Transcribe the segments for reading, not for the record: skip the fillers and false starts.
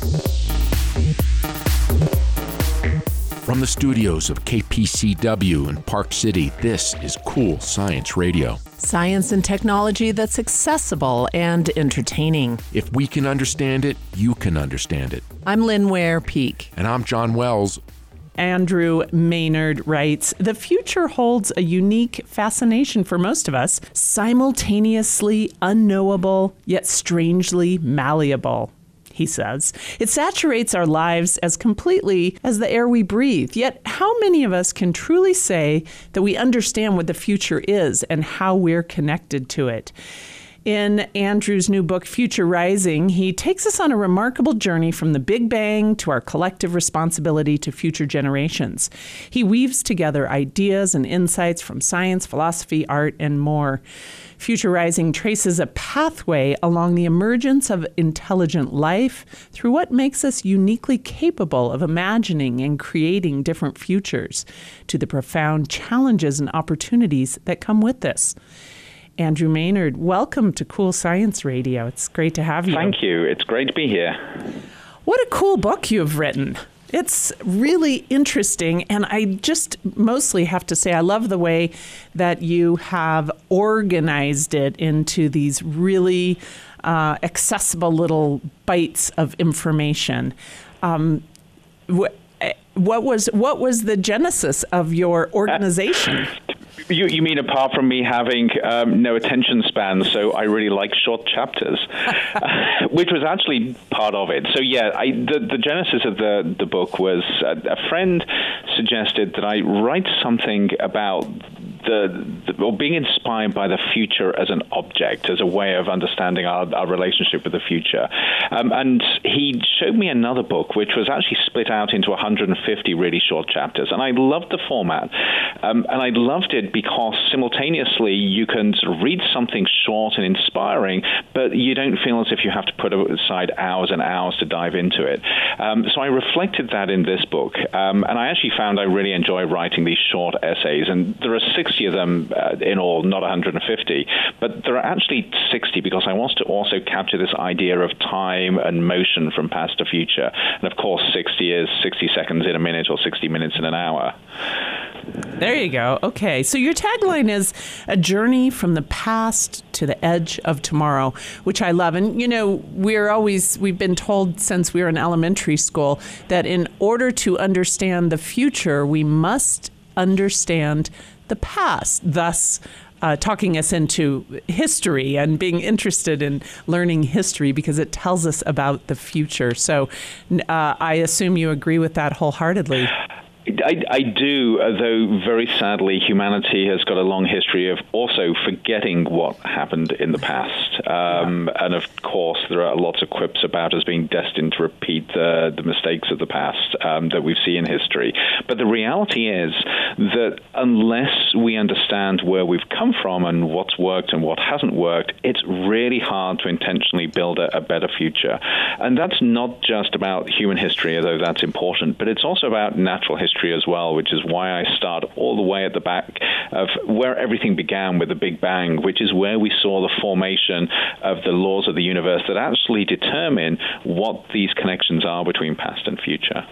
From the studios of KPCW in Park City, this is Cool Science Radio. Science and technology that's accessible and entertaining. If we can understand it, you can understand it. I'm Lynn Ware Peak. And I'm John Wells. Andrew Maynard writes, "The future holds a unique fascination for most of us, simultaneously unknowable, yet strangely malleable." He says, "It saturates our lives as completely as the air we breathe. Yet how many of us can truly say that we understand what the future is and how we're connected to it?" In Andrew's new book, Future Rising, he takes us on a remarkable journey from the Big Bang to our collective responsibility to future generations. He weaves together ideas and insights from science, philosophy, art, and more. Future Rising traces a pathway along the emergence of intelligent life through what makes us uniquely capable of imagining and creating different futures, to the profound challenges and opportunities that come with this. Andrew Maynard, welcome to Cool Science Radio. It's great to have you. Thank you. It's great to be here. What a cool book you've written. It's really interesting, and I just mostly have to say I love the way that you have organized it into these really accessible little bites of information. What was the genesis of your organization? You mean apart from me having no attention span, so I really like short chapters, which was actually part of it. So yeah, the genesis of the book was a friend suggested that I write something about or being inspired by the future as an object, as a way of understanding our relationship with the future. And he showed me another book, which was actually split out into 150 really short chapters. And I loved the format. And I loved it because simultaneously you can sort of read something short and inspiring, but you don't feel as if you have to put aside hours and hours to dive into it. So I reflected that in this book. And I actually found I really enjoy writing these short essays. And there are 60 of them in all, not 150. But there are actually 60 because I want to also capture this idea of time and motion from past to future. And of course, 60 is 60 seconds in a minute or 60 minutes in an hour. There you go. Okay. So your tagline is a journey from the past to the edge of tomorrow, which I love. And, you know, we've been told since we were in elementary school that in order to understand the future, we must understand the past, thus talking us into history and being interested in learning history because it tells us about the future. So I assume you agree with that wholeheartedly. I do, though very sadly, humanity has got a long history of also forgetting what happened in the past. And of course, there are lots of quips about us being destined to repeat the mistakes of the past that we've seen in history. But the reality is that unless we understand where we've come from and what's worked and what hasn't worked, it's really hard to intentionally build a better future. And that's not just about human history, although that's important, but it's also about natural history as well, which is why I start all the way at the back of where everything began with the Big Bang, which is where we saw the formation of the laws of the universe that actually determine what these connections are between past and future.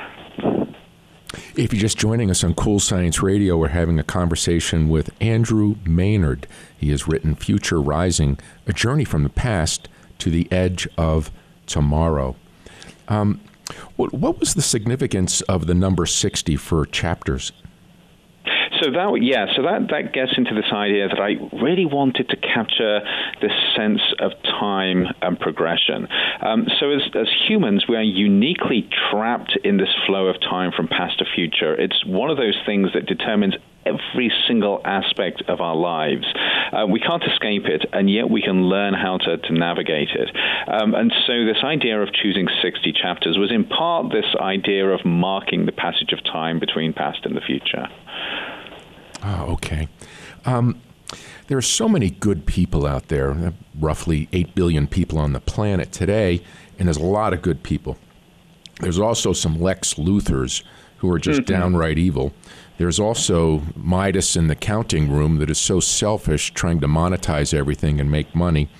If you're just joining us on Cool Science Radio, we're having a conversation with Andrew Maynard. He has written Future Rising, a journey from the past to the edge of tomorrow. What was the significance of the number 60 for chapters? So that gets into this idea that I really wanted to capture this sense of time and progression. So as humans, we are uniquely trapped in this flow of time from past to future. It's one of those things that determines every single aspect of our lives. We can't escape it, and yet we can learn how to navigate it. And so this idea of choosing 60 chapters was in part this idea of marking the passage of time between past and the future. Oh, okay. There are so many good people out there, roughly 8 billion people on the planet today, and there's a lot of good people. There's also some Lex Luthors who are just downright evil. There's also Midas in the counting room that is so selfish, trying to monetize everything and make money.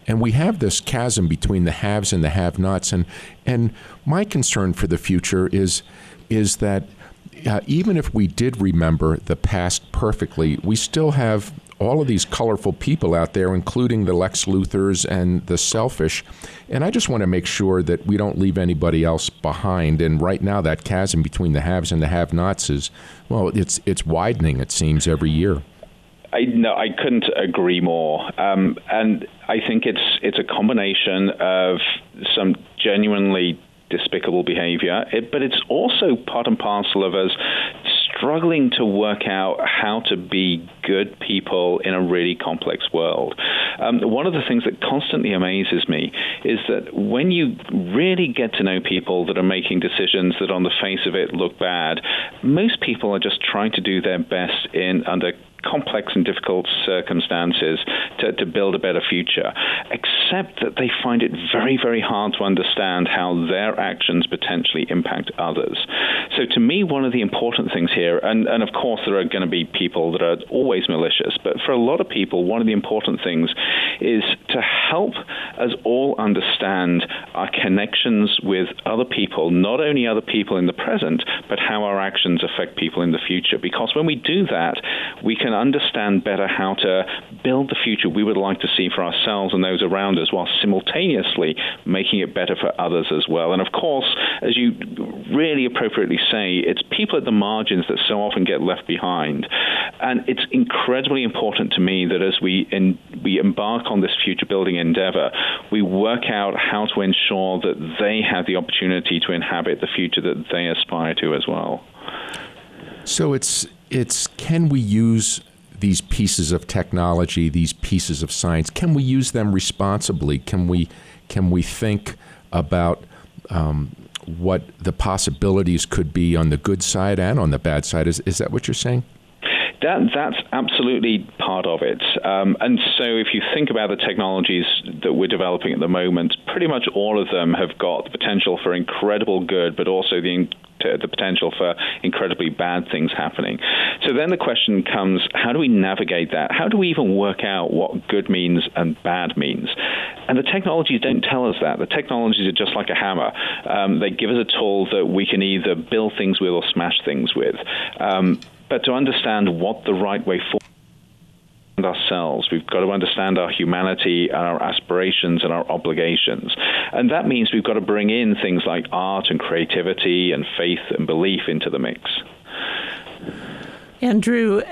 And we have this chasm between the haves and the have-nots. And my concern for the future is that even if we did remember the past perfectly, we still have all of these colorful people out there, including the Lex Luthors and the selfish. And I just want to make sure that we don't leave anybody else behind. And right now, that chasm between the haves and the have-nots is, well, it's widening, it seems, every year. I couldn't agree more. And I think it's a combination of some genuinely despicable behavior, but it's also part and parcel of us struggling to work out how to be good people in a really complex world. One of the things that constantly amazes me is that when you really get to know people that are making decisions that on the face of it look bad, most people are just trying to do their best under complex and difficult circumstances to build a better future, except that they find it very, very hard to understand how their actions potentially impact others. So to me, one of the important things here, and of course there are going to be people that are always malicious, but for a lot of people, one of the important things is to help us all understand our connections with other people, not only other people in the present, but how our actions affect people in the future. Because when we do that, we can understand better how to build the future we would like to see for ourselves and those around us, while simultaneously making it better for others as well. And of course, as you really appropriately say, it's people at the margins that so often get left behind. And it's incredibly important to me that as we embark on this future building endeavor, we work out how to ensure that they have the opportunity to inhabit the future that they aspire to as well. So it's can we use these pieces of technology, these pieces of science, can we use them responsibly? Can we think about what the possibilities could be on the good side and on the bad side? Is that what you're saying? That's absolutely part of it. And so if you think about the technologies that we're developing at the moment, pretty much all of them have got the potential for incredible good, but also the potential for incredibly bad things happening. So then the question comes, how do we navigate that? How do we even work out what good means and bad means? And the technologies don't tell us that. The technologies are just like a hammer. They give us a tool that we can either build things with or smash things with. But to understand what the right way forward ourselves, we've got to understand our humanity and our aspirations and our obligations. And that means we've got to bring in things like art and creativity and faith and belief into the mix. Andrew,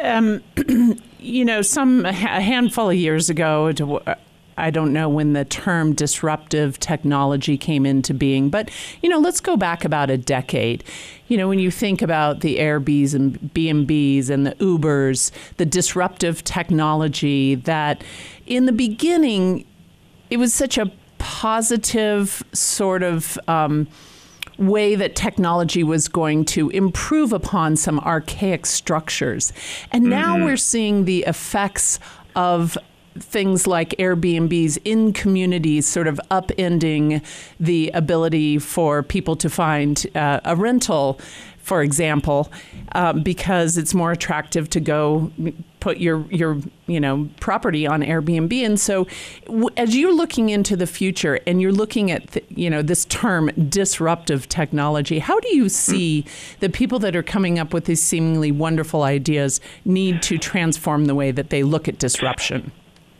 a handful of years ago, I don't know when the term disruptive technology came into being, but, let's go back about a decade. When you think about the Airbnbs and B&Bs and the Ubers, the disruptive technology that in the beginning, it was such a positive sort of way that technology was going to improve upon some archaic structures. And now we're seeing the effects of things like Airbnbs in communities sort of upending the ability for people to find a rental, for example, because it's more attractive to go put your property on Airbnb. And so as you're looking into the future and you're looking at this term disruptive technology, how do you see the people that are coming up with these seemingly wonderful ideas need to transform the way that they look at disruption?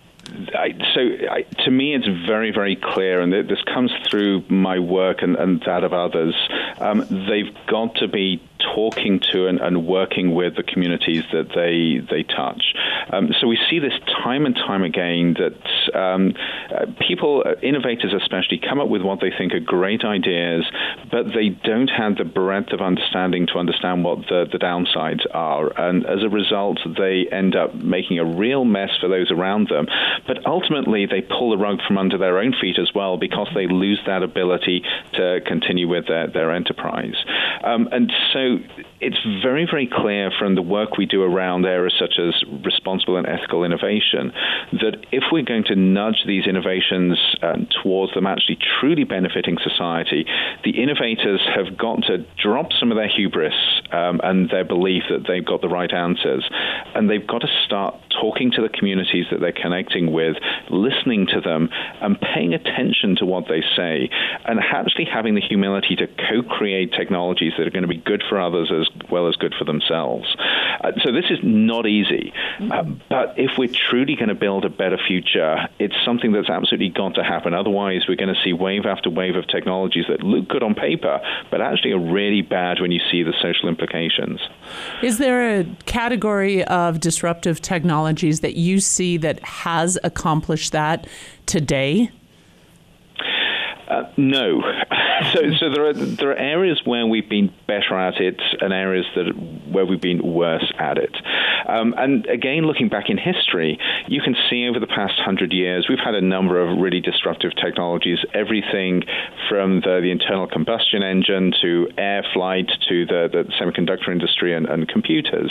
To me, it's very, very clear, and this comes through my work and that of others. They've got to be talking to and working with the communities that they touch. So we see this time and time again that people, innovators especially, come up with what they think are great ideas, but they don't have the breadth of understanding to understand what the downsides are. And as a result, they end up making a real mess for those around them. But ultimately, they pull the rug from under their own feet as well, because they lose that ability to continue with their enterprise. And so it's very, very clear from the work we do around areas such as responsible and ethical innovation that if we're going to nudge these innovations towards them actually truly benefiting society, the innovators have got to drop some of their hubris and their belief that they've got the right answers. And they've got to start talking to the communities that they're connecting with, listening to them, and paying attention to what they say, and actually having the humility to co-create technologies that are going to be good for others as well as good for themselves. So this is not easy, but if we're truly going to build a better future, it's something that's absolutely got to happen. Otherwise, we're going to see wave after wave of technologies that look good on paper, but actually are really bad when you see the social implications. Is there a category of disruptive technologies that you see that has accomplished that today? No. So there are areas where we've been better at it and areas where we've been worse at it. And again, looking back in history, you can see over the past 100 years, we've had a number of really disruptive technologies, everything from the internal combustion engine to air flight to the semiconductor industry and computers.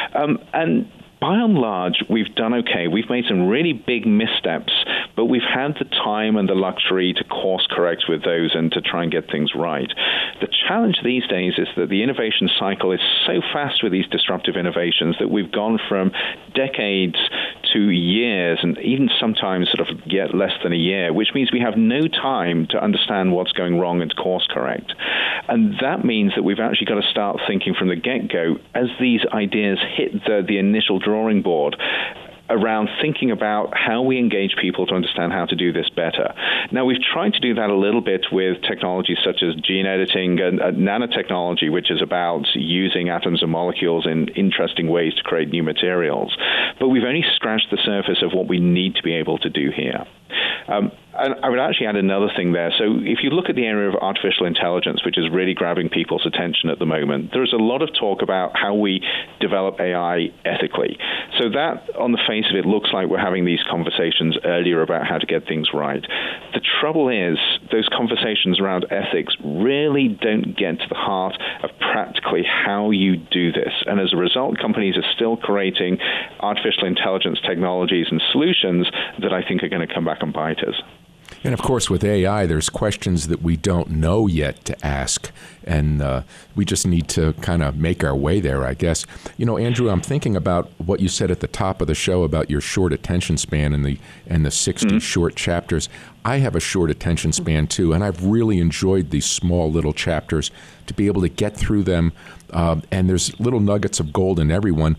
And by and large, we've done okay. We've made some really big missteps, but we've had the time and the luxury to course correct with those and to try and get things right. The challenge these days is that the innovation cycle is so fast with these disruptive innovations that we've gone from decades to years, and even sometimes sort of yet less than a year, which means we have no time to understand what's going wrong and course correct. And that means that we've actually got to start thinking from the get-go as these ideas hit the initial drawing board around thinking about how we engage people to understand how to do this better. Now, we've tried to do that a little bit with technologies such as gene editing and nanotechnology, which is about using atoms and molecules in interesting ways to create new materials. But we've only scratched the surface of what we need to be able to do here. And I would actually add another thing there. So if you look at the area of artificial intelligence, which is really grabbing people's attention at the moment, there's a lot of talk about how we develop AI ethically. So that, on the face of it, looks like we're having these conversations earlier about how to get things right. The trouble is, those conversations around ethics really don't get to the heart of practically how you do this. And as a result, companies are still creating artificial intelligence technologies and solutions that I think are going to come back and bite us. And of course, with AI, there's questions that we don't know yet to ask, and we just need to kind of make our way there, I guess. You know, Andrew, I'm thinking about what you said at the top of the show about your short attention span and the 60 short chapters. I have a short attention span too, and I've really enjoyed these small little chapters to be able to get through them. And there's little nuggets of gold in every one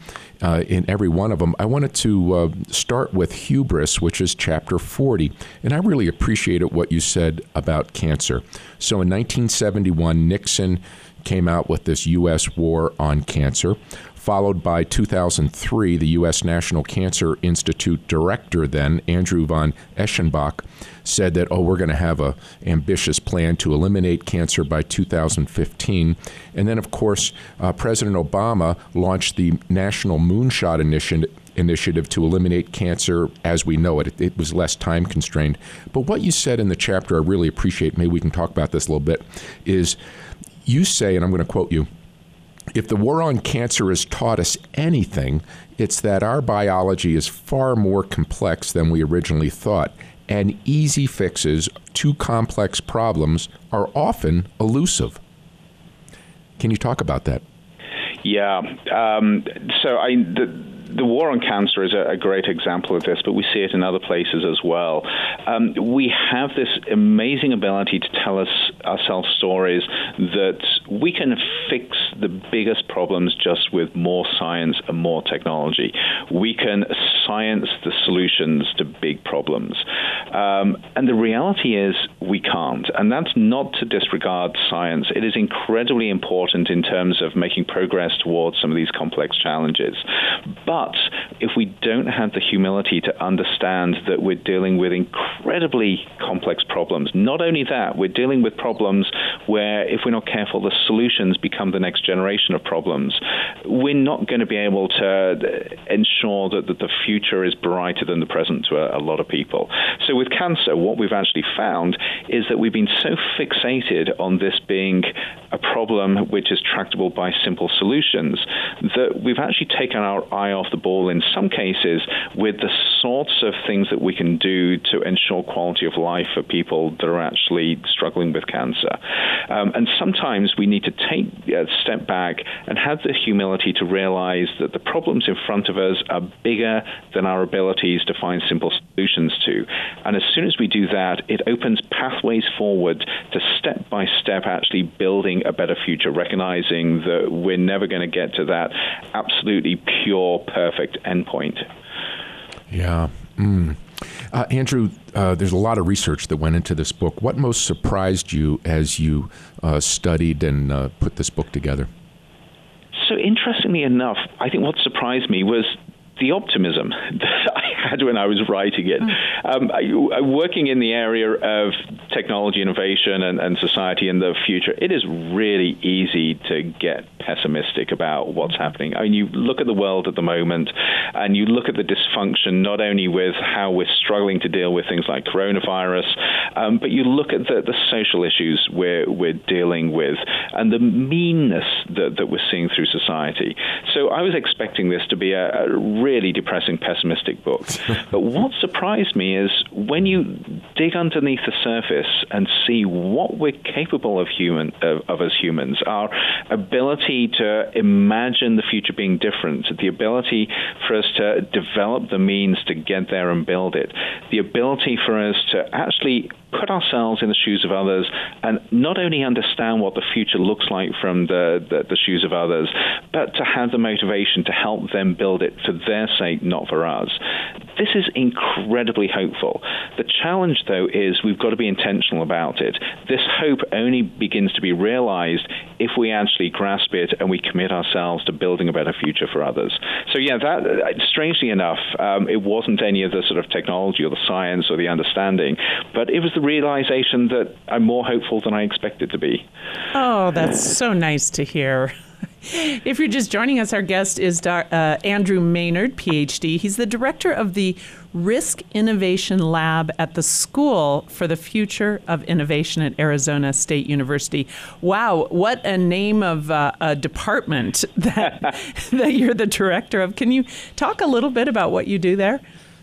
of them. I wanted to start with hubris, which is chapter 40, and I really appreciated what you said about cancer. So in 1971, Nixon came out with this U.S. war on cancer, followed by 2003, the U.S. National Cancer Institute director then, Andrew von Eschenbach, said that, we're going to have an ambitious plan to eliminate cancer by 2015. And then, of course, President Obama launched the National Moonshot Initiative to eliminate cancer as we know it. It was less time constrained. But what you said in the chapter, I really appreciate, maybe we can talk about this a little bit, is you say, and I'm going to quote you, if the war on cancer has taught us anything, it's that our biology is far more complex than we originally thought, and easy fixes to complex problems are often elusive. Can you talk about that? Yeah. So the war on cancer is a great example of this, but we see it in other places as well. We have this amazing ability to tell ourselves stories that we can fix the biggest problems just with more science and more technology. We can science the solutions to big problems. And the reality is we can't. And that's not to disregard science. It is incredibly important in terms of making progress towards some of these complex challenges. But if we don't have the humility to understand that we're dealing with incredibly complex problems, not only that, we're dealing with problems where, if we're not careful, the solutions become the next generation of problems. We're not going to be able to ensure that the future is brighter than the present to a lot of people. So with cancer, what we've actually found is that we've been so fixated on this being a problem which is tractable by simple solutions, that we've actually taken our eye off the ball in some cases with the sorts of things that we can do to ensure quality of life for people that are actually struggling with cancer. And sometimes we need to take a step back and have the humility to realize that the problems in front of us are bigger than our abilities to find simple solutions to. And as soon as we do that, it opens pathways forward to step by step actually building a better future, recognizing that we're never going to get to that absolutely pure, perfect endpoint. Yeah. Andrew, there's a lot of research that went into this book. What most surprised you as you studied and put this book together? So interestingly enough, I think what surprised me was the optimism that I had when I was writing it. Working in the area of technology innovation and society in the future, it is really easy to get pessimistic about what's happening. I mean, you look at the world at the moment, and you look at the dysfunction, not only with how we're struggling to deal with things like coronavirus, but you look at the social issues we're dealing with, and the meanness that we're seeing through society. So I was expecting this to be a really depressing, pessimistic book. But what surprised me is when you dig underneath the surface and see what we're capable of as humans, our ability to imagine the future being different, the ability for us to develop the means to get there and build it, the ability for us to actually put ourselves in the shoes of others and not only understand what the future looks like from the shoes of others, but to have the motivation to help them build it for their sake, not for us. This is incredibly hopeful. The challenge, though, is we've got to be intentional about it. This hope only begins to be realized if we actually grasp it and we commit ourselves to building a better future for others. So, yeah, that strangely enough, it wasn't any of the sort of technology or the science or the understanding, but it was the realization that I'm more hopeful than I expected to be. Oh, that's so nice to hear. If you're just joining us, our guest is Andrew Maynard, PhD. He's the director of the Risk Innovation Lab at the School for the Future of Innovation at Arizona State University. Wow, what a name of a department that you're the director of. Can you talk a little bit about what you do there?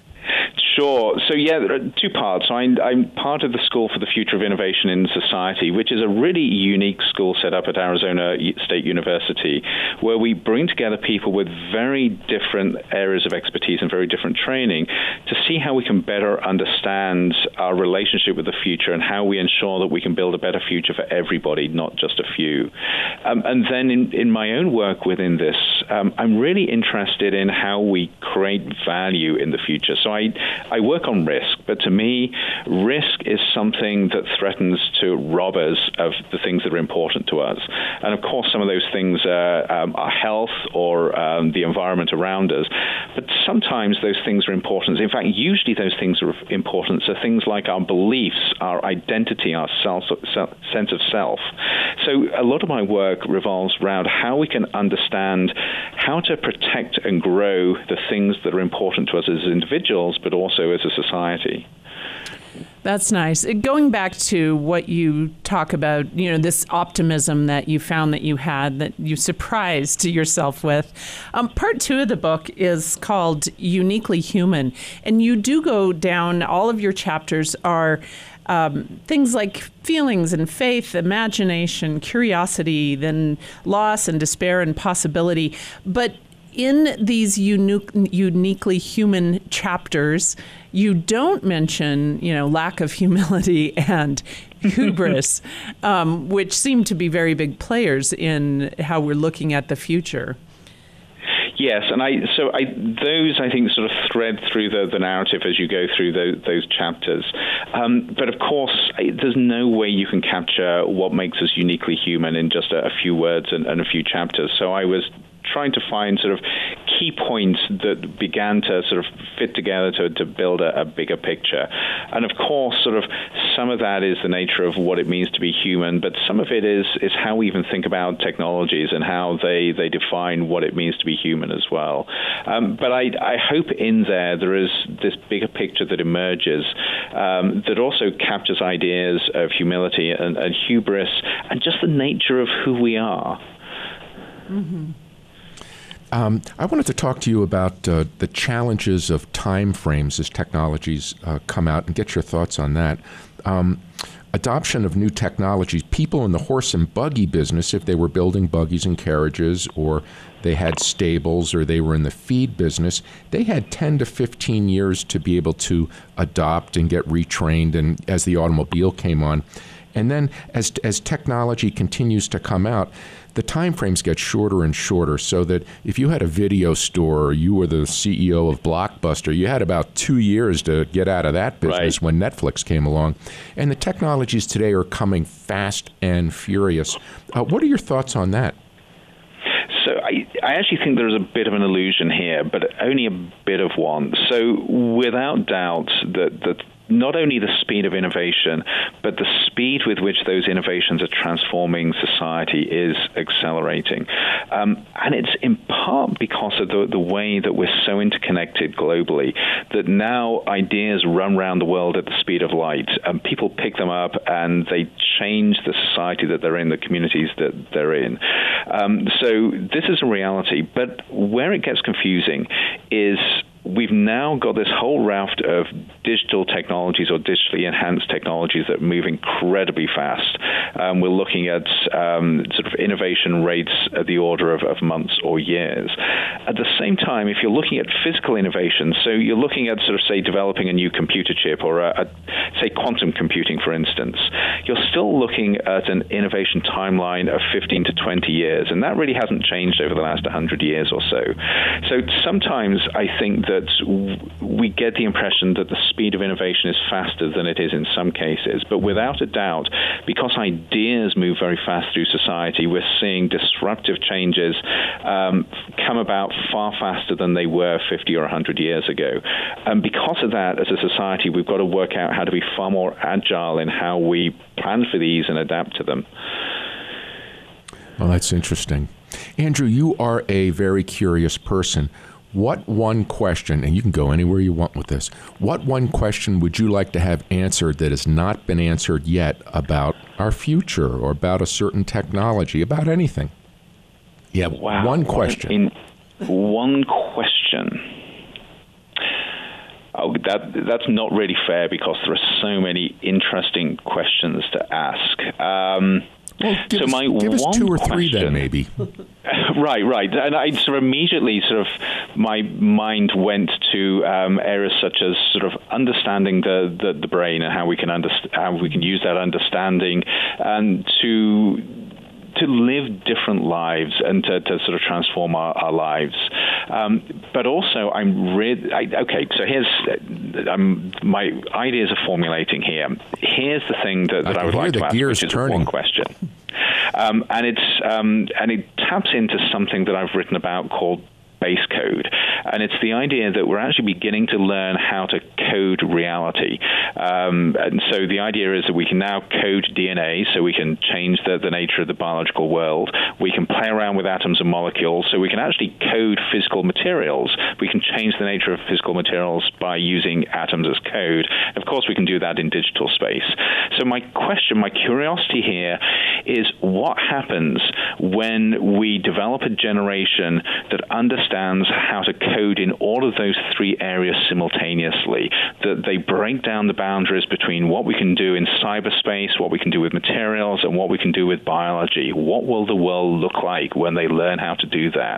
Sure. So, yeah, there are two parts. I'm part of the School for the Future of Innovation in Society, which is a really unique school set up at Arizona State University, where we bring together people with very different areas of expertise and very different training to see how we can better understand our relationship with the future and how we ensure that we can build a better future for everybody, not just a few. And then in my own work within this, I'm really interested in how we create value in the future. So I work on risk, but to me, risk is something that threatens to rob us of the things that are important to us. And of course, some of those things are our health or the environment around us. But sometimes those things are important. In fact, usually those things are important. So things like our beliefs, our identity, our sense of self. So a lot of my work revolves around how we can understand how to protect and grow the things that are important to us as individuals, but also as a society. That's nice. Going back to what you talk about, this optimism that you found that you had, that you surprised yourself with. Part 2 of the book is called Uniquely Human. And you do go down, all of your chapters are things like feelings and faith, imagination, curiosity, then loss and despair and possibility. But in these uniquely human chapters, you don't mention, lack of humility and hubris, which seem to be very big players in how we're looking at the future. Yes, and those I think sort of thread through the narrative as you go through those chapters. But of course, there's no way you can capture what makes us uniquely human in just a few words and a few chapters. So I was trying to find sort of key points that began to sort of fit together to build a bigger picture. And of course, sort of some of that is the nature of what it means to be human, but some of it is how we even think about technologies and how they define what it means to be human as well. But I hope in there is this bigger picture that emerges that also captures ideas of humility and hubris and just the nature of who we are. Mm-hmm. I wanted to talk to you about the challenges of time frames as technologies come out and get your thoughts on that. Adoption of new technologies. People in the horse and buggy business, if they were building buggies and carriages, or they had stables, or they were in the feed business, they had 10 to 15 years to be able to adopt and get retrained, and as the automobile came on. And then as technology continues to come out, the time frames get shorter and shorter, so that if you had a video store or you were the CEO of Blockbuster, you had about 2 years to get out of that business when Netflix came along. And the technologies today are coming fast and furious. What are your thoughts on that? So I actually think there's a bit of an illusion here, but only a bit of one. So without doubt, that not only the speed of innovation, but the speed with which those innovations are transforming society is accelerating. And it's in part because of the way that we're so interconnected globally, that now ideas run around the world at the speed of light, and people pick them up and they change the society that they're in, the communities that they're in. So this is a reality, but where it gets confusing is we've now got this whole raft of digital technologies or digitally enhanced technologies that move incredibly fast. We're looking at sort of innovation rates at the order of months or years. At the same time, if you're looking at physical innovation, so you're looking at sort of, say, developing a new computer chip or, say, quantum computing, for instance, you're still looking at an innovation timeline of 15 to 20 years, and that really hasn't changed over the last 100 years or so. So sometimes I think that we get the impression that the speed of innovation is faster than it is in some cases. But without a doubt, because ideas move very fast through society, we're seeing disruptive changes come about far faster than they were 50 or 100 years ago. And because of that, as a society, we've got to work out how to be far more agile in how we plan for these and adapt to them. Well, that's interesting. Andrew, you are a very curious person. What one question, and you can go anywhere you want with this, what one question would you like to have answered that has not been answered yet about our future or about a certain technology, about anything? Yeah, wow. One question. One question. Oh, that's not really fair because there are so many interesting questions to ask. Well, give us two or three then, maybe. Right. And I sort of immediately my mind went to areas such as sort of understanding the brain and how we can use that understanding and to live different lives and to sort of transform our lives. But also, so my ideas are formulating here. Here's the thing that I would like to ask, which is one question. And it taps into something that I've written about called base code. And it's the idea that we're actually beginning to learn how to code reality. And so the idea is that we can now code DNA, so we can change the nature of the biological world. We can play around with atoms and molecules, so we can actually code physical materials. We can change the nature of physical materials by using atoms as code. Of course, we can do that in digital space. So my curiosity here is what happens when we develop a generation that understands how to code in all of those three areas simultaneously, that they break down the boundaries between what we can do in cyberspace, what we can do with materials, and what we can do with biology. What will the world look like when they learn how to do that?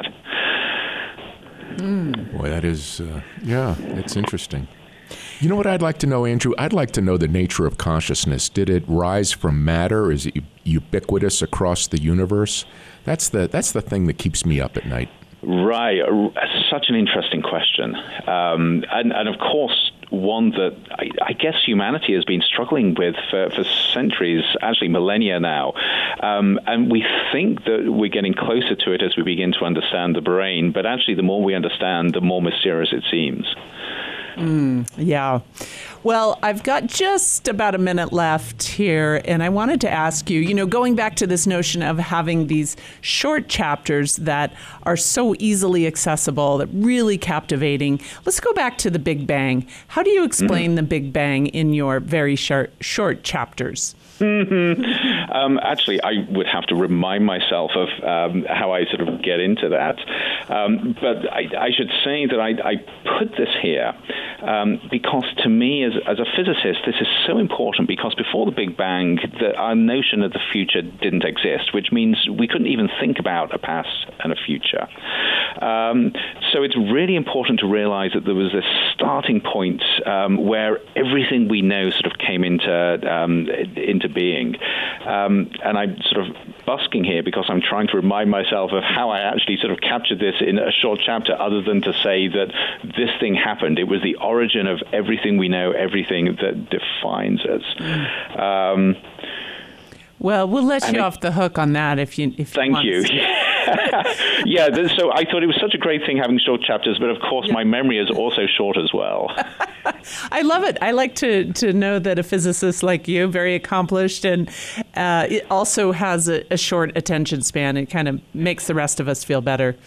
Boy, that is, it's interesting. You know what I'd like to know, Andrew? I'd like to know the nature of consciousness. Did it rise from matter? Is it ubiquitous across the universe? That's the thing that keeps me up at night. Right. Such an interesting question. And of course, one that I guess humanity has been struggling with for centuries, actually millennia now. And we think that we're getting closer to it as we begin to understand the brain. But actually, the more we understand, the more mysterious it seems. Yeah. Well, I've got just about a minute left here, and I wanted to ask you, going back to this notion of having these short chapters that are so easily accessible, that really captivating. Let's go back to the Big Bang. How do you explain the Big Bang in your very short chapters? Actually, I would have to remind myself of how I sort of get into that. But I should say that I put this here because to me, as a physicist, this is so important because before the Big Bang, our notion of the future didn't exist, which means we couldn't even think about a past and a future. So it's really important to realize that there was this starting point where everything we know sort of came into being. And I'm sort of busking here because I'm trying to remind myself of how I actually sort of captured this in a short chapter, other than to say that this thing happened. It was the origin of everything we know, everything that defines us. Well, we'll let you off the hook on that if you Thank you. Yeah, so I thought it was such a great thing having short chapters, but of course my memory is also short as well. I love it. I like to know that a physicist like you, very accomplished, and it also has a short attention span. It kind of makes the rest of us feel better.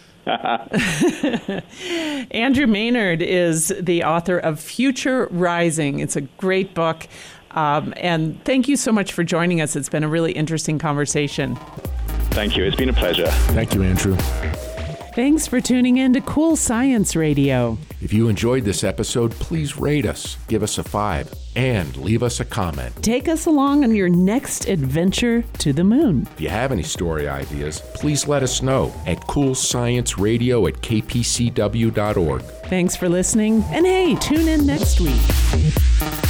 Andrew Maynard is the author of Future Rising. It's a great book. And thank you so much for joining us. It's been a really interesting conversation. Thank you. It's been a pleasure. Thank you, Andrew. Thanks for tuning in to Cool Science Radio. If you enjoyed this episode, please rate us, give us a 5, and leave us a comment. Take us along on your next adventure to the moon. If you have any story ideas, please let us know at coolscienceradio@kpcw.org. Thanks for listening, and hey, tune in next week.